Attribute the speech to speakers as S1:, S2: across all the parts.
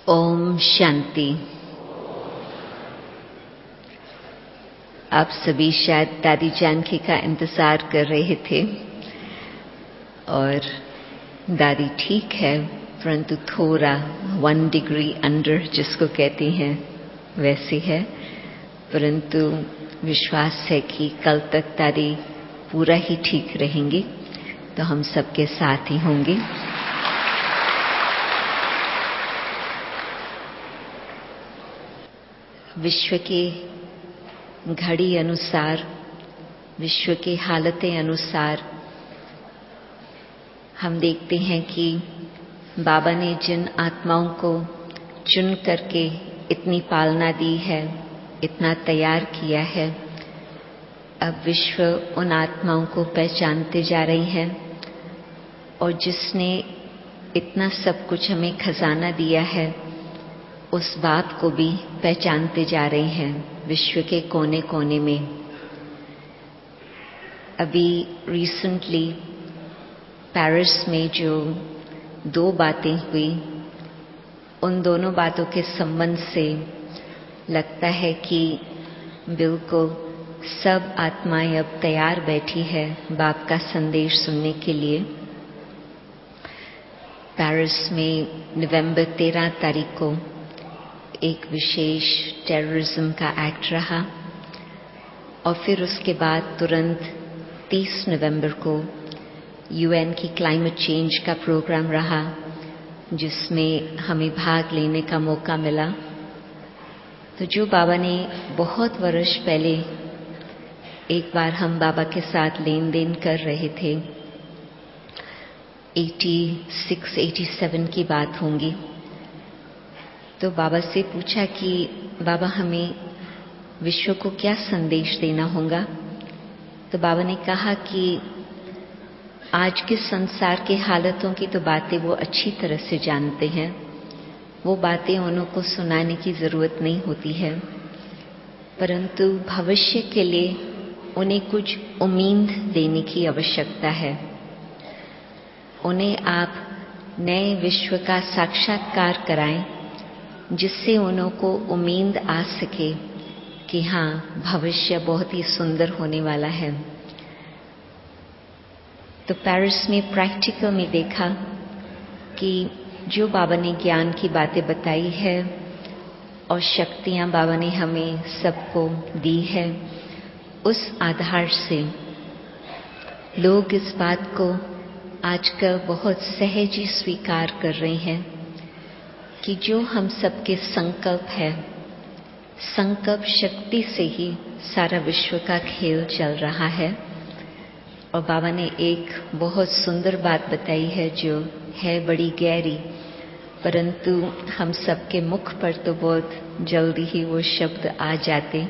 S1: ओम शांति। आप सभी शायद दादी जानकी का इंतजार कर रहे थे और दादी ठीक है, परंतु थोड़ा 1 डिग्री अंडर जिसको कहते हैं वैसी है। परंतु विश्वास है कि कल तक दादी पूरा ही ठीक रहेंगी, तो हम सबके साथ ही होंगे। विश्व के घड़ी अनुसार, विश्व की हालतें अनुसार हम देखते हैं कि बाबा ने जिन आत्माओं को चुन करके इतनी पालना दी है, इतना तैयार किया है, अब विश्व उन आत्माओं को पहचानते जा रही है। और जिसने इतना सब कुछ हमें खजाना दिया है, उस बात को भी पहचानते जा रहे हैं विश्व के कोने कोने में। अभी रिसेंटली पेरिस में जो 2 बातें हुई, उन दोनों बातों के संबंध से लगता है कि बिल्कुल सब आत्माएं अब तैयार बैठी है बाप का संदेश सुनने के लिए। पेरिस में नवंबर 13 तारीख को एक विशेष टेररिज्म का एक्ट रहा और फिर उसके बाद तुरंत 30 नवंबर को यूएन की क्लाइमेट चेंज का प्रोग्राम रहा, जिसमें हमें भाग लेने का मौका मिला। तो जो बाबा ने बहुत वर्ष पहले एक बार हम बाबा के साथ लेन देन कर रहे थे, 86-87 की बात होंगी, तो बाबा से पूछा कि बाबा हमें विश्व को क्या संदेश देना होगा। तो बाबा ने कहा कि आज के संसार के हालतों की तो बातें वो अच्छी तरह से जानते हैं, वो बातें उनको सुनाने की जरूरत नहीं होती है, परंतु भविष्य के लिए उन्हें कुछ उम्मीद देने की आवश्यकता है। उन्हें आप नए विश्व का साक्षात्कार कराएं, जिससे उनको उम्मीद आ सके कि हाँ, भविष्य बहुत ही सुंदर होने वाला है। तो पेरिस में प्रैक्टिकल में देखा कि जो बाबा ने ज्ञान की बातें बताई है और शक्तियां बाबा ने हमें सबको दी है, उस आधार से लोग इस बात को आजकल बहुत सहज ही स्वीकार कर रहे हैं कि जो हम सबके संकल्प है, संकल्प शक्ति से ही सारा विश्व का खेल चल रहा है। और बाबा ने एक बहुत सुंदर बात बताई है जो है बड़ी गहरी, परंतु हम सबके मुख पर तो बहुत जल्दी ही वो शब्द आ जाते,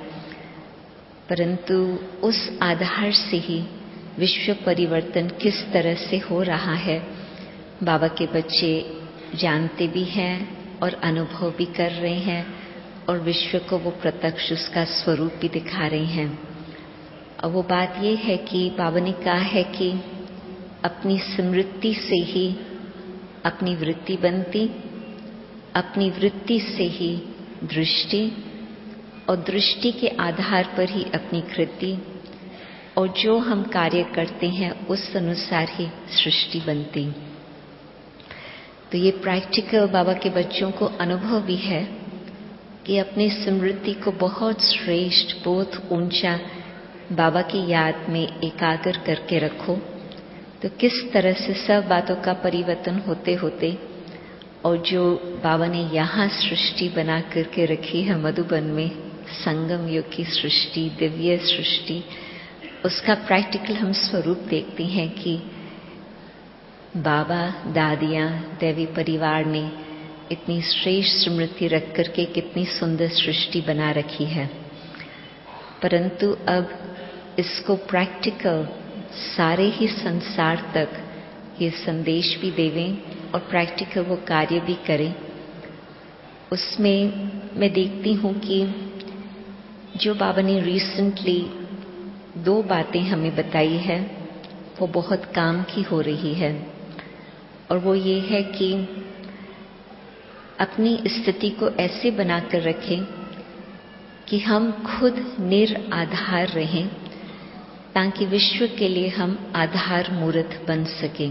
S1: परंतु उस आधार से ही विश्व परिवर्तन किस तरह से हो रहा है बाबा के बच्चे जानते भी हैं और अनुभव भी कर रहे हैं, और विश्व को वो प्रत्यक्ष उसका स्वरूप भी दिखा रहे हैं। और वो बात ये है कि बाबा ने कहा है कि अपनी स्मृति से ही अपनी वृत्ति बनती, अपनी वृत्ति से ही दृष्टि, और दृष्टि के आधार पर ही अपनी कृति, और जो हम कार्य करते हैं उस अनुसार ही सृष्टि बनती। तो ये प्रैक्टिकल बाबा के बच्चों को अनुभव भी है कि अपनी स्मृति को बहुत श्रेष्ठ, बहुत ऊंचा बाबा की याद में एकाग्र करके रखो, तो किस तरह से सब बातों का परिवर्तन होते होते, और जो बाबा ने यहाँ सृष्टि बना करके रखी है मधुबन में, संगम युग की सृष्टि, दिव्य सृष्टि, उसका प्रैक्टिकल हम स्वरूप देखते हैं कि बाबा, दादियाँ, दैवी परिवार ने इतनी श्रेष्ठ स्मृति रख करके कितनी सुंदर सृष्टि बना रखी है। परंतु अब इसको प्रैक्टिकल सारे ही संसार तक ये संदेश भी देवें और प्रैक्टिकल वो कार्य भी करें। उसमें मैं देखती हूँ कि जो बाबा ने रिसेंटली 2 बातें हमें बताई है, वो बहुत काम की हो रही है। और वो ये है कि अपनी स्थिति को ऐसे बनाकर रखें कि हम खुद निराधार रहें, ताकि विश्व के लिए हम आधार मूर्त बन सकें।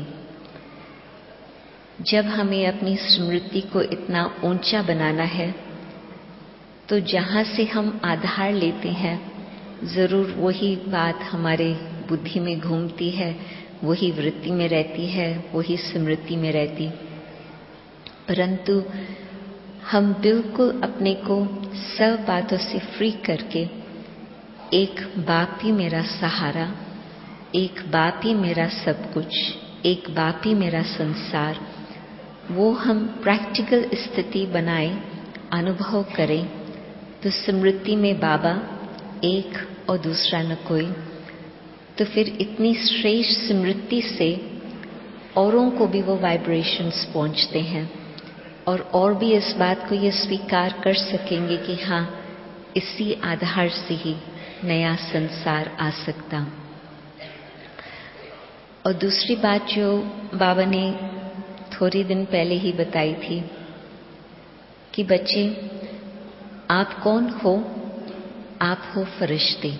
S1: जब हमें अपनी स्मृति को इतना ऊंचा बनाना है, तो जहां से हम आधार लेते हैं, जरूर वही बात हमारे बुद्धि में घूमती है, वही वृत्ति में रहती है, वही स्मृति में रहती। परंतु हम बिल्कुल अपने को सब बातों से फ्री करके एक बाप ही मेरा सहारा, एक बाप ही मेरा सब कुछ, एक बाप ही मेरा संसार, वो हम प्रैक्टिकल स्थिति बनाए, अनुभव करें, तो स्मृति में बाबा एक और दूसरा न कोई, तो फिर इतनी श्रेष्ठ स्मृति से औरों को भी वो वाइब्रेशंस पहुंचते हैं और भी इस बात को ये स्वीकार कर सकेंगे कि हाँ, इसी आधार से ही नया संसार आ सकता। और दूसरी बात जो बाबा ने थोड़ी दिन पहले ही बताई थी कि बच्चे, आप कौन हो? आप हो फरिश्ते।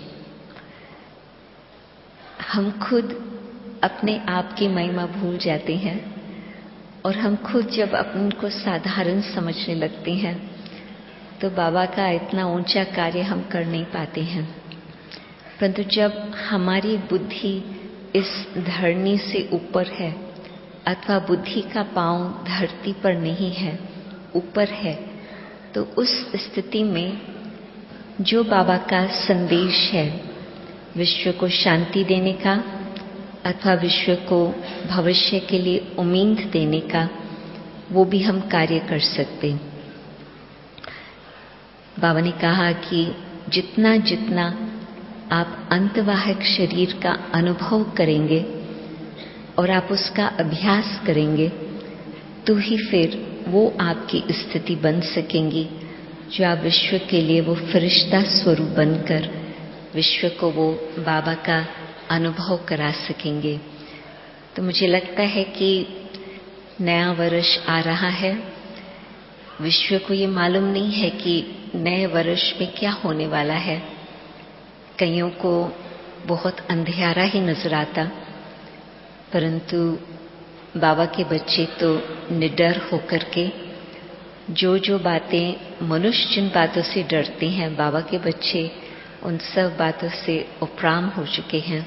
S1: हम खुद अपने आप की महिमा भूल जाते हैं और हम खुद जब अपन को साधारण समझने लगते हैं, तो बाबा का इतना ऊंचा कार्य हम कर नहीं पाते हैं। परंतु जब हमारी बुद्धि इस धरनी से ऊपर है, अथवा बुद्धि का पांव धरती पर नहीं है, ऊपर है, तो उस स्थिति में जो बाबा का संदेश है, विश्व को शांति देने का अथवा विश्व को भविष्य के लिए उम्मीद देने का, वो भी हम कार्य कर सकते। बाबा ने कहा कि जितना जितना आप अंतवाहक शरीर का अनुभव करेंगे और आप उसका अभ्यास करेंगे, तो ही फिर वो आपकी स्थिति बन सकेंगी, जो आप विश्व के लिए वो फरिश्ता स्वरूप बनकर विश्व को वो बाबा का अनुभव करा सकेंगे। तो मुझे लगता है कि नया वर्ष आ रहा है। विश्व को ये मालूम नहीं है कि नए वर्ष में क्या होने वाला है। कईयों को बहुत अंधियारा ही नजर आता, परंतु बाबा के बच्चे तो निडर होकर के जो बातें मनुष्य जिन बातों से डरते हैं, बाबा के बच्चे उन सब बातों से उपराम हो चुके हैं।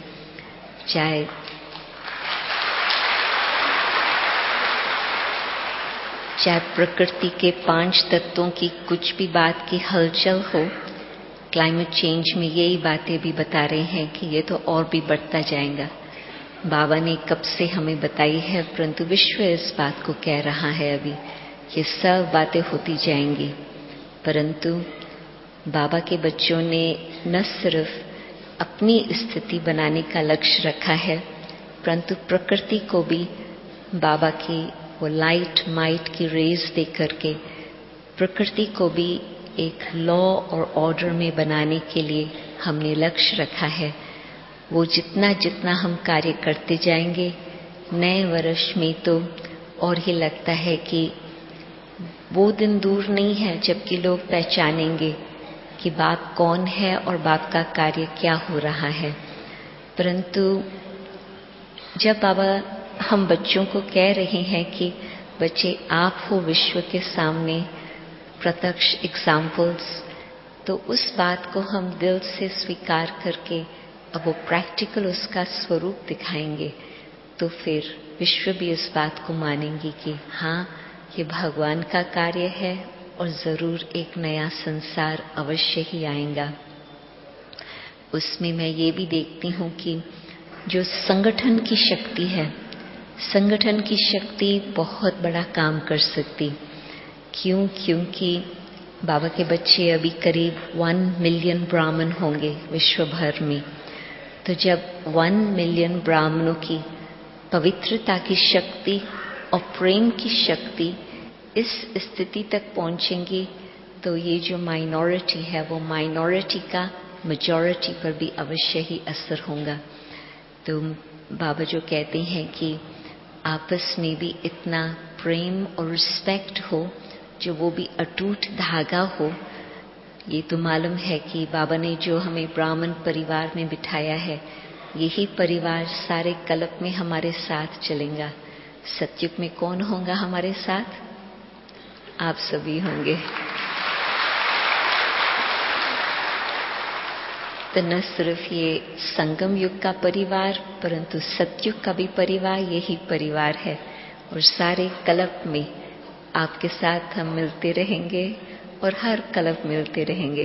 S1: चाहे प्रकृति के 5 तत्वों की कुछ भी बात की हलचल हो, क्लाइमेट चेंज में यही बातें भी बता रहे हैं कि ये तो और भी बढ़ता जाएगा। बाबा ने कब से हमें बताई है, परंतु विश्व इस बात को कह रहा है अभी, ये सब बातें होती जाएंगी। परंतु बाबा के बच्चों ने न सिर्फ अपनी स्थिति बनाने का लक्ष्य रखा है, परंतु प्रकृति को भी बाबा की वो लाइट माइट की रेज दे करके प्रकृति को भी एक लॉ और ऑर्डर में बनाने के लिए हमने लक्ष्य रखा है। वो जितना जितना हम कार्य करते जाएंगे, नए वर्ष में तो और ही लगता है कि वो दिन दूर नहीं है जबकि लोग पहचानेंगे कि बाप कौन है और बाप का कार्य क्या हो रहा है। परंतु जब बाबा हम बच्चों को कह रहे हैं कि बच्चे आप हो विश्व के सामने प्रत्यक्ष एग्जाम्पल्स, तो उस बात को हम दिल से स्वीकार करके अब वो प्रैक्टिकल उसका स्वरूप दिखाएंगे, तो फिर विश्व भी इस बात को मानेंगे कि हाँ, ये भगवान का कार्य है और जरूर एक नया संसार अवश्य ही आएगा। उसमें मैं ये भी देखती हूँ कि जो संगठन की शक्ति है, संगठन की शक्ति बहुत बड़ा काम कर सकती। क्योंकि बाबा के बच्चे अभी करीब 1 मिलियन ब्राह्मण होंगे विश्व भर में। तो जब 1 मिलियन ब्राह्मणों की पवित्रता की शक्ति और प्रेम की शक्ति इस स्थिति तक पहुंचेंगी, तो ये जो माइनॉरिटी है वो माइनॉरिटी का मेजॉरिटी पर भी अवश्य ही असर होगा। तो बाबा जो कहते हैं कि आपस में भी इतना प्रेम और रिस्पेक्ट हो, जो वो भी अटूट धागा हो। ये तो मालूम है कि बाबा ने जो हमें ब्राह्मण परिवार में बिठाया है, यही परिवार सारे कल्प में हमारे साथ चलेगा। सतयुग में कौन होगा हमारे साथ? आप सभी होंगे। तो न सिर्फ ये संगम युग का परिवार, परंतु सतयुग का भी परिवार यही परिवार है। और सारे कल्प में आपके साथ हम मिलते रहेंगे और हर कल्प मिलते रहेंगे।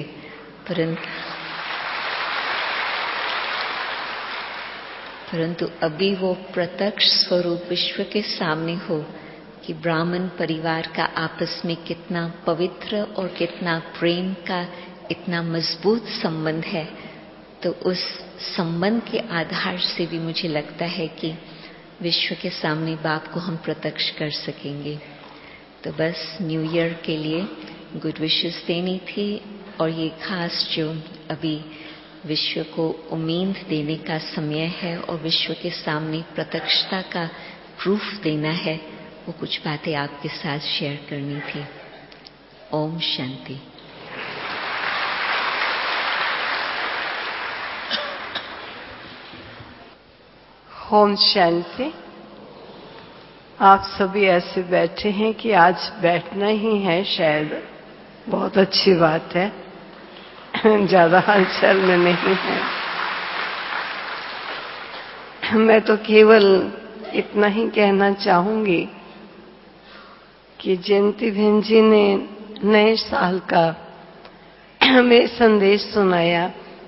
S1: परंतु अभी वो प्रत्यक्ष स्वरूप विश्व के सामने हो कि ब्राह्मण परिवार का आपस में कितना पवित्र और कितना प्रेम का इतना मजबूत संबंध है। तो उस संबंध के आधार से भी मुझे लगता है कि विश्व के सामने बाप को हम प्रत्यक्ष कर सकेंगे। तो बस न्यू ईयर के लिए गुड विशेस देनी थी, और ये खास जो अभी विश्व को उम्मीद देने का समय है और विश्व के सामने प्रत्यक्षता का प्रूफ देना है, वो कुछ बातें आपके साथ शेयर करनी थी। ओम शांति।
S2: ओम शांति। आप सभी ऐसे बैठे हैं कि आज बैठना ही है, शायद बहुत अच्छी बात है। ज्यादा हलचल में नहीं है। मैं तो केवल इतना ही कहना चाहूंगी कि जयंती बहन जी ने नए साल का हमें संदेश सुनाया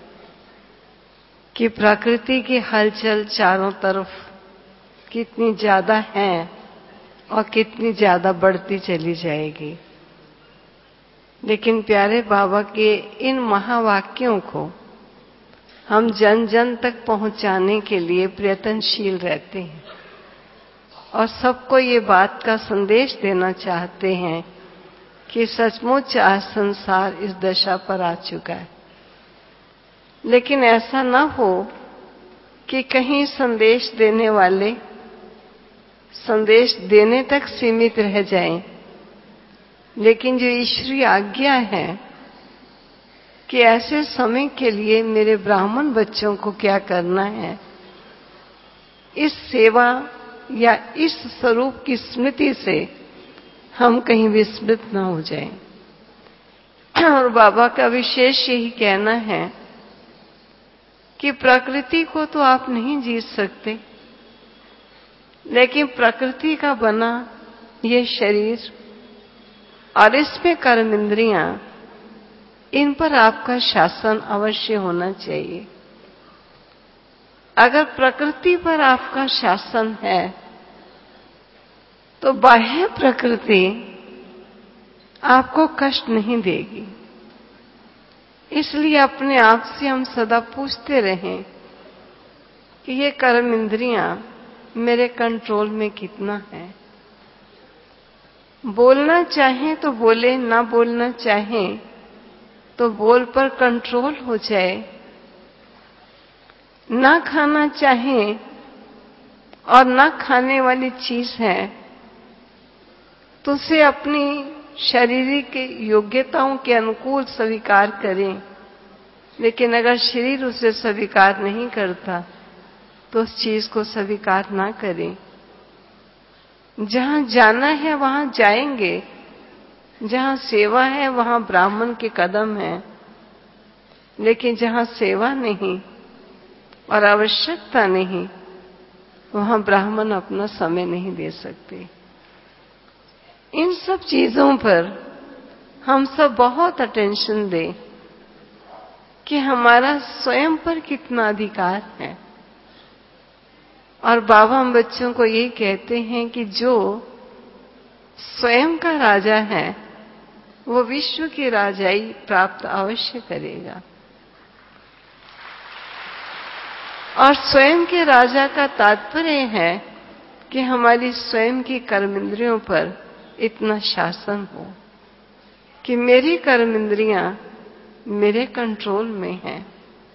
S2: कि प्रकृति की हलचल चारों तरफ कितनी ज्यादा है और कितनी ज्यादा बढ़ती चली जाएगी। लेकिन प्यारे बाबा के इन महावाक्यों को हम जन जन तक पहुंचाने के लिए प्रयत्नशील रहते हैं और सबको ये बात का संदेश देना चाहते हैं कि सचमुच आज संसार इस दशा पर आ चुका है। लेकिन ऐसा न हो कि कहीं संदेश देने वाले संदेश देने तक सीमित रह जाएं, लेकिन जो ईश्वरीय आज्ञा है कि ऐसे समय के लिए मेरे ब्राह्मण बच्चों को क्या करना है, इस सेवा या इस स्वरूप की स्मृति से हम कहीं विस्मृत न हो जाएं। और बाबा का विशेष यही कहना है कि प्रकृति को तो आप नहीं जीत सकते, लेकिन प्रकृति का बना ये शरीर और इसमें कर्म इंद्रियां, इन पर आपका शासन अवश्य होना चाहिए। अगर प्रकृति पर आपका शासन है तो बाह्य प्रकृति आपको कष्ट नहीं देगी। इसलिए अपने आप से हम सदा पूछते रहें कि ये कर्म इंद्रियां मेरे कंट्रोल में कितना है। बोलना चाहें तो बोले, ना बोलना चाहें तो बोल पर कंट्रोल हो जाए। ना खाना चाहें और ना खाने वाली चीज है तो उसे अपनी शारीरिक योग्यताओं के अनुकूल स्वीकार करें। लेकिन अगर शरीर उसे स्वीकार नहीं करता तो उस चीज को स्वीकार ना करें। जहां जाना है वहां जाएंगे, जहां सेवा है वहां ब्राह्मण के कदम है। लेकिन जहां सेवा नहीं और आवश्यकता नहीं, वहां ब्राह्मण अपना समय नहीं दे सकते। इन सब चीजों पर हम सब बहुत अटेंशन दें कि हमारा स्वयं पर कितना अधिकार है। और बाबा हम बच्चों को ये कहते हैं कि जो स्वयं का राजा है वो विश्व की राजाई प्राप्त अवश्य करेगा। और स्वयं के राजा का तात्पर्य है कि हमारी स्वयं की कर्म इंद्रियों पर इतना शासन हो कि मेरी कर्म इंद्रियां मेरे कंट्रोल में हैं।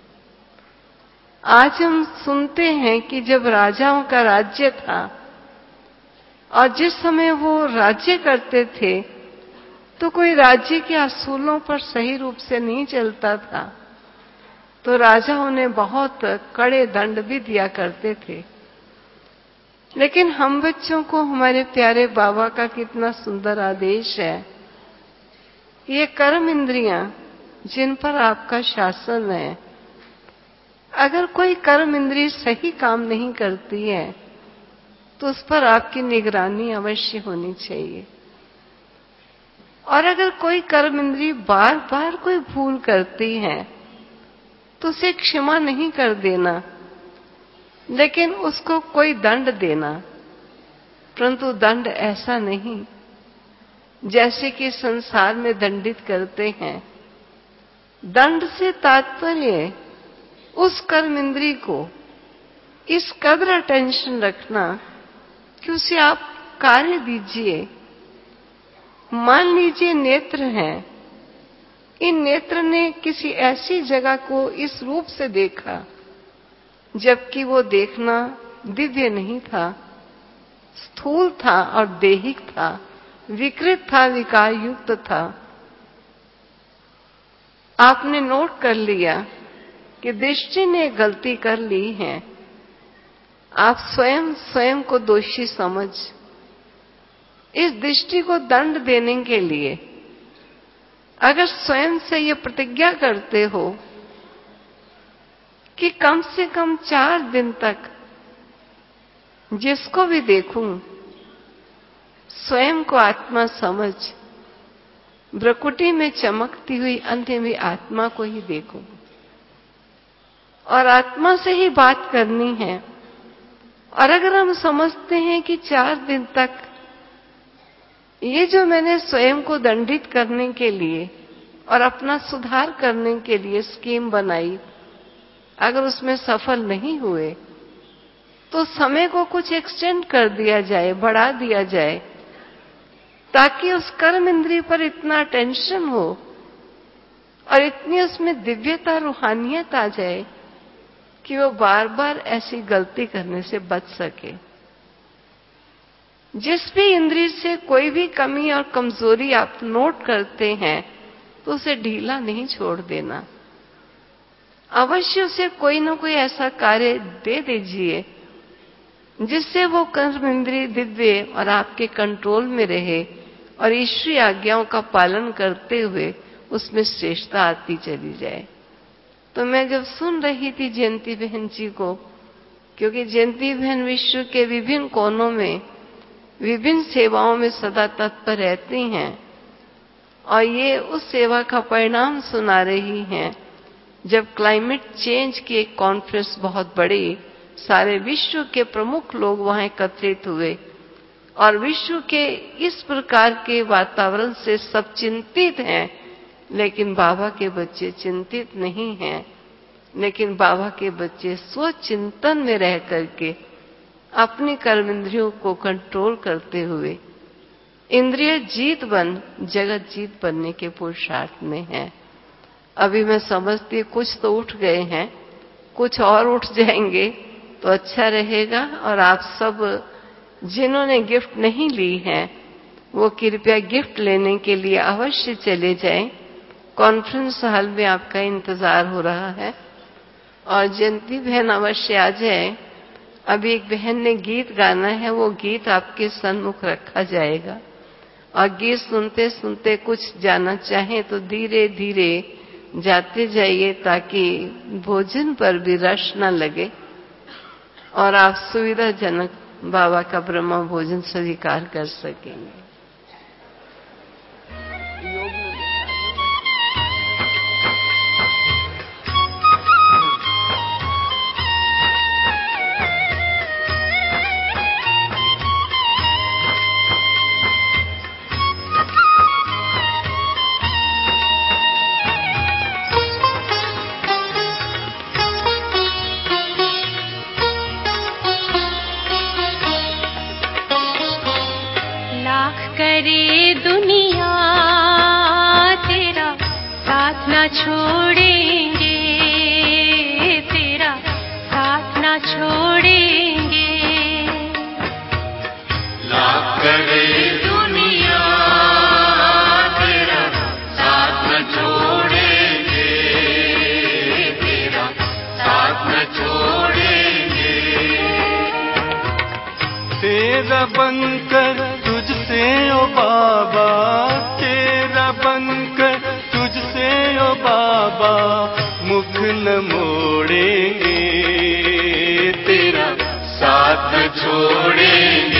S2: आज हम सुनते हैं कि जब राजाओं का राज्य था और जिस समय वो राज्य करते थे तो कोई राज्य के असूलों पर सही रूप से नहीं चलता था तो राजा उन्हें बहुत कड़े दंड भी दिया करते थे। लेकिन हम बच्चों को हमारे प्यारे बाबा का कितना सुंदर आदेश है, ये कर्म इंद्रियां जिन पर आपका शासन है, अगर कोई कर्म इंद्रिय सही काम नहीं करती है तो उस पर आपकी निगरानी अवश्य होनी चाहिए। और अगर कोई कर्म इंद्रिय बार बार कोई भूल करती है तो उसे क्षमा नहीं कर देना, लेकिन उसको कोई दंड देना, परंतु दंड ऐसा नहीं जैसे कि संसार में दंडित करते हैं। दंड से तात्पर्य उस कर्म इंद्रिय को इस कदर अटेंशन रखना कि उसे आप कार्य दीजिए। मान लीजिए नेत्र हैं, इन नेत्र ने किसी ऐसी जगह को इस रूप से देखा जबकि वो देखना दिव्य नहीं था, स्थूल था और देहिक था, विकृत था, विकार युक्त था। आपने नोट कर लिया कि दृष्टि ने गलती कर ली है। आप स्वयं को दोषी समझ इस दृष्टि को दंड देने के लिए अगर स्वयं से ये प्रतिज्ञा करते हो कि कम से कम 4 दिन तक जिसको भी देखूं स्वयं को आत्मा समझ, भ्रकुटी में चमकती हुई अन्य भी आत्मा को ही देखूं और आत्मा से ही बात करनी है। और अगर हम समझते हैं कि 4 दिन तक ये जो मैंने स्वयं को दंडित करने के लिए और अपना सुधार करने के लिए स्कीम बनाई, अगर उसमें सफल नहीं हुए तो समय को कुछ एक्सटेंड कर दिया जाए, बढ़ा दिया जाए, ताकि उस कर्म इंद्रिय पर इतना टेंशन हो और इतनी उसमें दिव्यता, रूहानियत आ जाए कि वो बार बार ऐसी गलती करने से बच सके। जिस भी इंद्रिय से कोई भी कमी और कमजोरी आप नोट करते हैं तो उसे ढीला नहीं छोड़ देना, अवश्य उसे कोई ना कोई ऐसा कार्य दे दीजिए जिससे वो कर्म इंद्रिय दिव्य और आपके कंट्रोल में रहे और ईश्वरी आज्ञाओं का पालन करते हुए उसमें श्रेष्ठता आती चली जाए। तो मैं जब सुन रही थी जयंती बहन जी को, क्योंकि जयंती बहन विश्व के विभिन्न कोनों में विभिन्न सेवाओं में सदा तत्पर रहती हैं और ये उस सेवा का परिणाम सुना रही हैं जब क्लाइमेट चेंज की एक कॉन्फ्रेंस बहुत बड़ी, सारे विश्व के प्रमुख लोग वहां एकत्रित हुए और विश्व के इस प्रकार के वातावरण से सब चिंतित हैं, लेकिन बाबा के बच्चे चिंतित नहीं हैं। लेकिन बाबा के बच्चे स्वचिंतन में रह करके अपनी कर्म इंद्रियों को कंट्रोल करते हुए इंद्रिय जीत बन जगत जीत बनने के पुरुषार्थ में हैं। अभी मैं समझती कुछ तो उठ गए हैं, कुछ और उठ जाएंगे तो अच्छा रहेगा। और आप सब जिन्होंने गिफ्ट नहीं ली है वो कृपया गिफ्ट लेने के लिए अवश्य चले जाएं। कॉन्फ्रेंस हॉल में आपका इंतजार हो रहा है और जयंती बहन अवश्य आ जाए। अभी एक बहन ने गीत गाना है, वो गीत आपके सन्मुख रखा जाएगा और गीत सुनते सुनते कुछ जाना चाहें तो धीरे धीरे जाते जाइए ताकि भोजन पर भी रश न लगे और आप सुविधाजनक बाबा का ब्रह्म भोजन स्वीकार कर सकेंगे।
S3: करे दुनिया तेरा साथ ना छोड़ेंगे, तेरा साथ ना छोड़ेंगे।
S4: लाख करे दुनिया छोड़ेंगे।